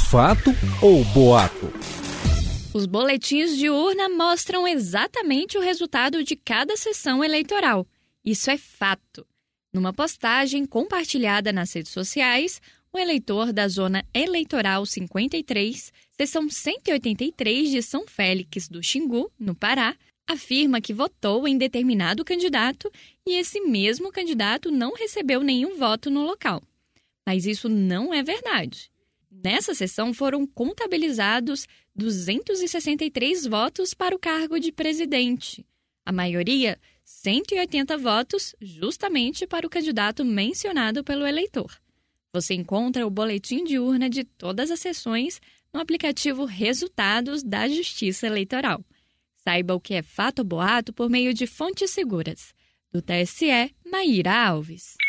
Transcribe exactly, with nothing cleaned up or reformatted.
Fato ou boato? Os boletins de urna mostram exatamente o resultado de cada sessão eleitoral. Isso é fato. Numa postagem compartilhada nas redes sociais, o eleitor da Zona Eleitoral cinquenta e três, seção cento e oitenta e três de São Félix do Xingu, no Pará, afirma que votou em determinado candidato e esse mesmo candidato não recebeu nenhum voto no local. Mas isso não é verdade. Nessa sessão foram contabilizados duzentos e sessenta e três votos para o cargo de presidente. A maioria, cento e oitenta votos, justamente para o candidato mencionado pelo eleitor. Você encontra o boletim de urna de todas as sessões no aplicativo Resultados da Justiça Eleitoral. Saiba o que é fato ou boato por meio de fontes seguras. Do T S E, Maíra Alves.